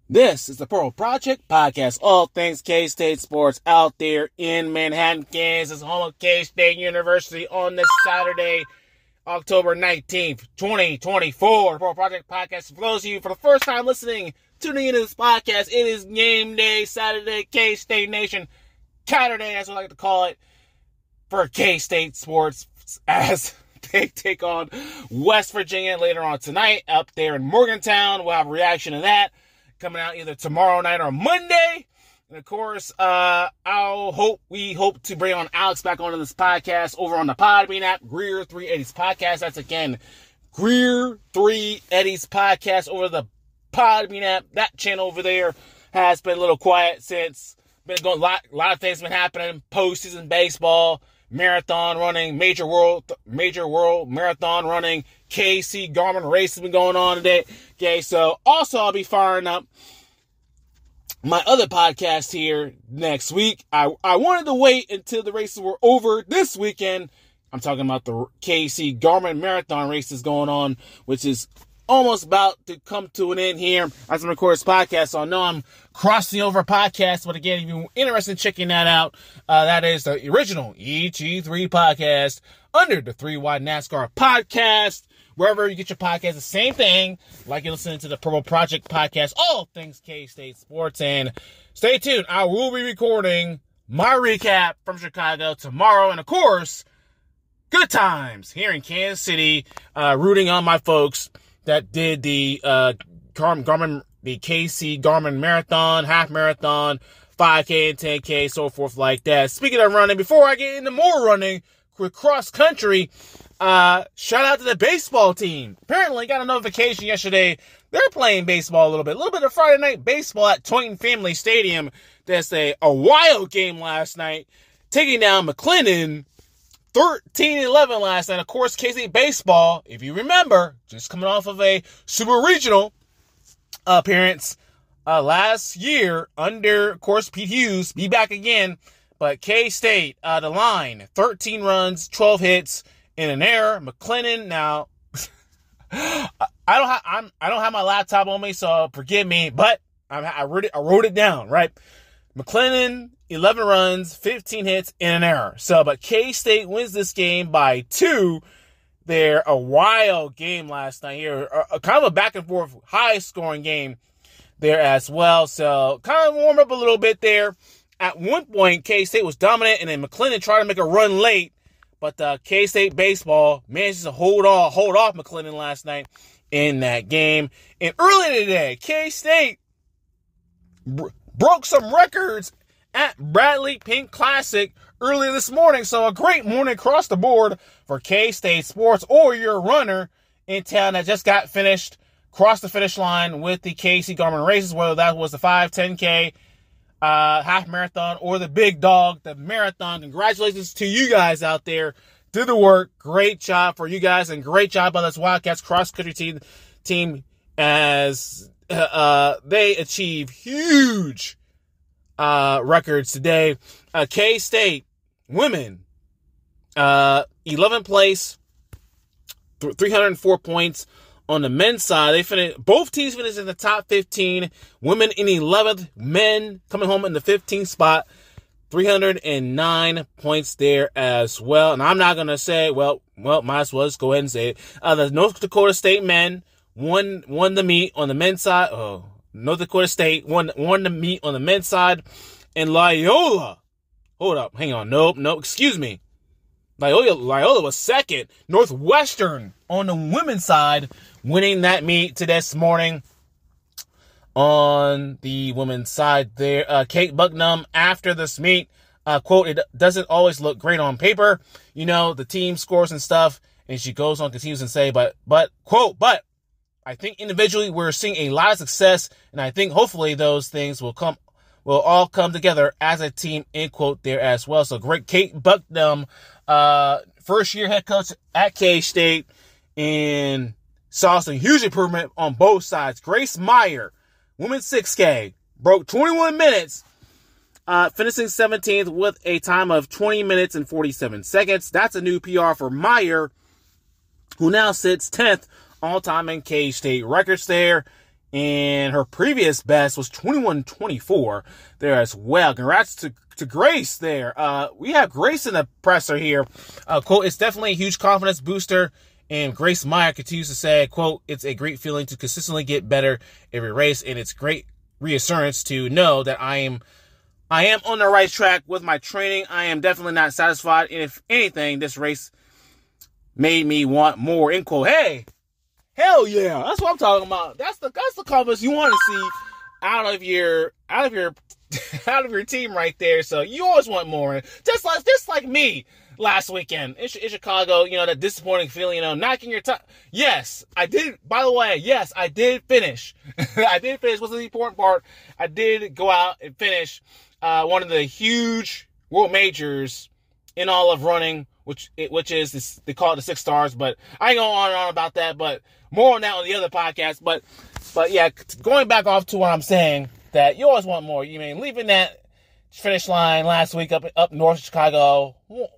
This is the Purple Project Podcast, all things K-State sports out there in Manhattan, Kansas, home of K-State University on this Saturday, October 19th, 2024. The Purple Project Podcast, for those of you for the first time tuning into this podcast, it is game day, Saturday, K-State Nation, Saturday, as we like to call it, for K-State sports, as they take on West Virginia later on tonight up there in Morgantown. We'll have a reaction to that coming out either tomorrow night or Monday. And of course, we hope to bring on Alex back onto this podcast over on the Podbean app, Greer 3 Eddies Podcast. That's again, Greer 3 Eddies Podcast over the Podbean app. That channel over there has been a little quiet since been going. A lot of things been happening. Postseason baseball, marathon running, major world marathon running, KC Garmin race has been going on today. Okay, so also I'll be firing up my other podcast here next week. I wanted to wait until the races were over this weekend. I'm talking about the KC Garmin marathon races going on, which is almost about to come to an end here as I record this podcast. So I know I'm crossing over podcasts, but again, if you're interested in checking that out, that is the original EG3 podcast under the 3 Wide NASCAR podcast. Wherever you get your podcast, the same thing, like you're listening to the Purple Project Podcast, all things K-State sports. And stay tuned. I will be recording my recap from Chicago tomorrow. And of course, good times here in Kansas City, rooting on my folks that did the Garmin, the KC Garmin Marathon, half marathon, 5K and 10K, so forth like that. Speaking of running, before I get into more running with cross country, shout out to the baseball team. Apparently got a notification yesterday. They're playing baseball a little bit of Friday night baseball at Toynton Family Stadium. That's a wild game last night, taking down McLennan 13-11 last night. Of course, K-State baseball, if you remember, just coming off of a Super Regional appearance last year under, of course, Pete Hughes. Be back again. But K-State, the line, 13 runs, 12 hits, in an error. McLennan, now, I don't have my laptop on me, so forgive me, but I wrote it down, right? McLennan, 11 runs, 15 hits, in an error. So, but K-State wins this game by 2. They're a wild game last night here, a kind of a back and forth, high scoring game there as well. So, kind of warm up a little bit there. At one point, K-State was dominant, and then McLennan tried to make a run late, but K-State baseball managed to hold off McLennan last night in that game. And earlier today, K-State broke some records at Bradley Pink Classic earlier this morning. So a great morning across the board for K-State sports, or your runner in town that just got finished, crossed the finish line with the KC Garmin races, whether that was the 5, 10K, half marathon, or the big dog, the marathon. Congratulations to you guys out there. Did the work. Great job for you guys, and great job by this Wildcats cross country team as they achieve huge records today. K-State women, 11th place, 304 points. On the men's side, both teams finished in the top 15. Women in 11th, men coming home in the 15th spot. 309 points there as well. And I'm not going to say, well, might as well just go ahead and say it. The North Dakota State men won the meet on the men's side. Oh, North Dakota State won the meet on the men's side. And Loyola, hold up, hang on, nope, excuse me. Loyola was second. Northwestern on the women's side winning that meet to this morning. On the women's side there, Kate Bucknam after this meet, quote, "It doesn't always look great on paper, the team scores and stuff." And she goes on, continues and say, but quote, "But I think individually we're seeing a lot of success, and I think hopefully those things will all come together as a team," end quote there as well. So great, Kate Bucknam, first year head coach at K-State, and saw some huge improvement on both sides. Grace Meyer, women's 6K, broke 21 minutes, finishing 17th with a time of 20 minutes and 47 seconds. That's a new PR for Meyer, who now sits 10th all-time in K-State records there. And her previous best was 21:24 there as well. Congrats to Grace there. We have Grace in the presser here. Quote, it's definitely a huge confidence booster. And Grace Meyer continues to say, quote, it's a great feeling to consistently get better every race. And it's great reassurance to know that I am on the right track with my training. I am definitely not satisfied. And if anything, this race made me want more, end quote. Hey, hell yeah. That's what I'm talking about. That's the confidence you want to see out of your team right there. So you always want more. Just like me last weekend in Chicago, that disappointing feeling, knocking your time. Yes, I did. By the way, yes, I did finish. I did finish. What's the important part? I did go out and finish one of the huge world majors in all of running, which is this, they call it the 6 stars, but I ain't going on and on about that, but more on that on the other podcast. But yeah, going back off to what I'm saying, that you always want more. You mean leaving that finish line last week up north of Chicago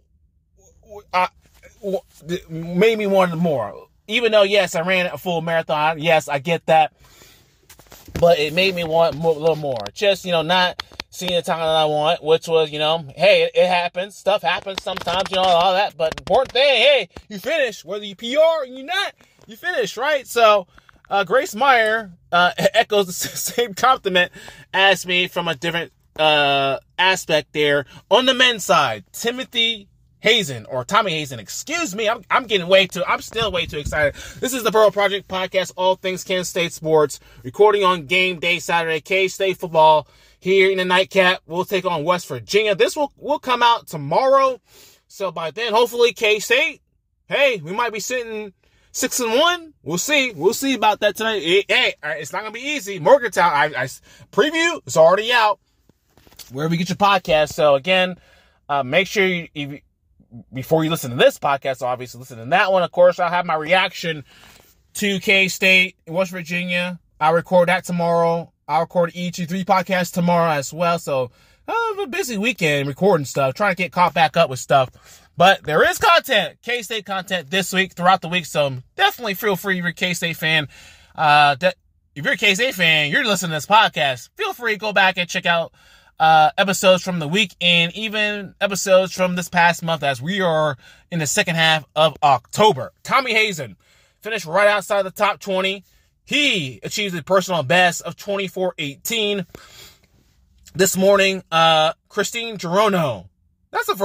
made me want more. Even though, yes, I ran a full marathon. Yes, I get that. But it made me want a little more. Just, not seeing the time that I want, which was, hey, it happens. Stuff happens sometimes, all that. But important thing, hey, you finish. Whether you PR or you're not, you finish, right? So, Grace Meyer echoes the same compliment as me from a different aspect there. On the men's side, Tommy Hazen, excuse me. I'm still way too excited. This is the Burrow Project Podcast, all things Kansas State sports, recording on game day Saturday, K-State football here in the nightcap. We'll take on West Virginia. This will come out tomorrow. So by then, hopefully K-State, hey, we might be sitting 6-1. We'll see about that tonight. Hey, it's not going to be easy. Morgantown, I preview, it's already out wherever you get your podcast. So again, make sure before you listen to this podcast, obviously listen to that one. Of course, I'll have my reaction to K-State in West Virginia. I'll record that tomorrow. I'll record EG3 podcast tomorrow as well. So I have a busy weekend recording stuff, trying to get caught back up with stuff. But there is content, K-State content this week, throughout the week. So definitely feel free if you're a K-State fan. If you're a K-State fan, you're listening to this podcast, feel free to go back and check out episodes from the week and even episodes from this past month as we are in the second half of October. Tommy Hazen finished right outside the top 20. He achieved a personal best of 24:18. This morning, Christine Gerono. That's the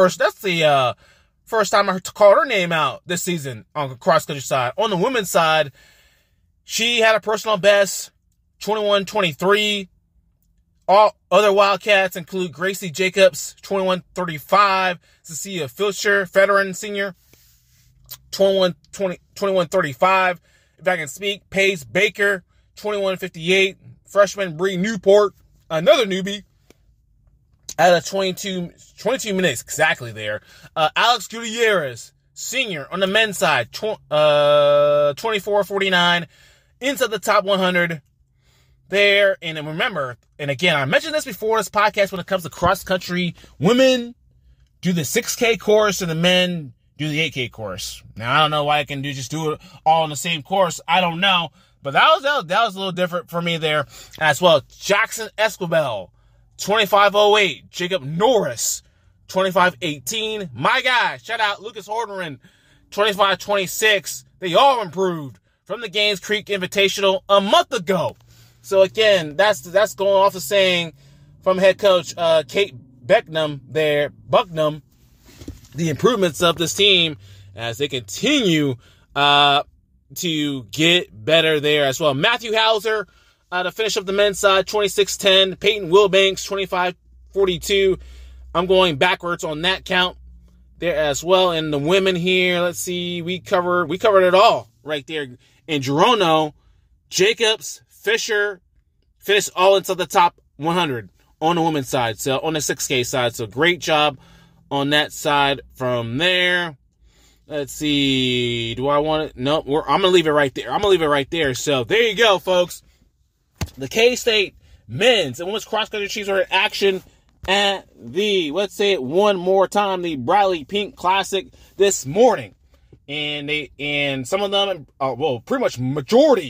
first time I called her name out this season on the cross-country side. On the women's side, she had a personal best, 21:23. All other Wildcats include Gracie Jacobs, 21:35. Cecilia Filcher, veteran senior, 21:35. If I can speak, Paige Baker, 21:58. Freshman Bree Newport, another newbie, at a 22 minutes exactly there. Alex Gutierrez, senior on the men's side, 24:49, into the top 100 there. And remember, and again, I mentioned this before this podcast, when it comes to cross-country, women do the 6K course and the men do the 8K course. Now, I don't know why I can just do it all in the same course. I don't know. But that was a little different for me there as well. Jackson Esquivel, 25:08. Jacob Norris, 25:18. My guy, shout out Lucas Horderin, 25:26. They all improved from the Gaines Creek Invitational a month ago. So again, that's going off the saying from head coach Kate Bucknam, the improvements of this team as they continue to get better there as well. Matthew Hauser to finish up the men's side, 26:10. Peyton Wilbanks, 25:42. I'm going backwards on that count there as well. And the women here, let's see, we covered it all right there. And Gerono, Jacobs, Fisher finished all into the top 100 on the women's side, so on the 6K side. So great job on that side from there. Let's see. Do I want it? No, I'm going to leave it right there. So there you go, folks. The K-State men's and women's cross-country teams are in action at let's say it one more time, the Bradley Pink Classic this morning. And some of them, pretty much majority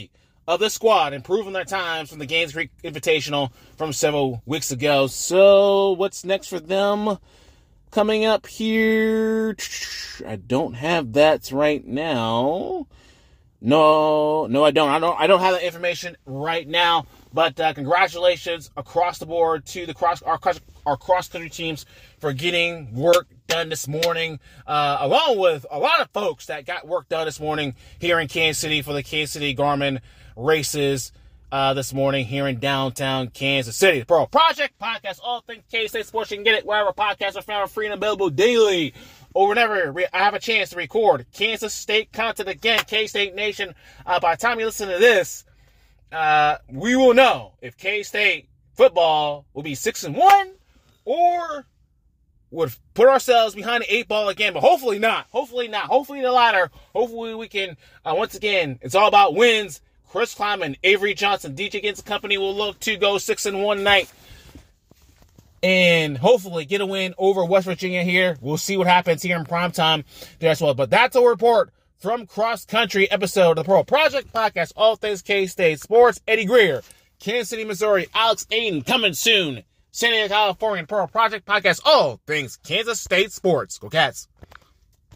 of the squad, improving their times from the Gaines Creek Invitational from several weeks ago. So what's next for them coming up here? I don't have that right now. No, I don't. I don't have that information right now. But congratulations across the board to our cross-country teams for getting work done this morning, along with a lot of folks that got work done this morning here in Kansas City for the Kansas City Garmin races this morning here in downtown Kansas City. The Pro Project Podcast, all things K-State sports. You can get it wherever podcasts are found, free and available daily. Or whenever I have a chance to record Kansas State content again, K-State Nation. By the time you listen to this, we will know if K-State football will be 6-1 or would put ourselves behind the 8 ball again. But hopefully not. Hopefully the latter. Hopefully we can, once again, it's all about wins. Chris Kleiman, Avery Johnson, DJ Gibbs and company will look to go 6-1 night. And hopefully get a win over West Virginia here. We'll see what happens here in primetime there as well. But that's a report from Cross Country episode of the Pro Project Podcast, all things K-State sports. Eddie Greer, Kansas City, Missouri. Alex Aiden coming soon. San Diego, California, Pro Project Podcast, all things Kansas State sports. Go Cats.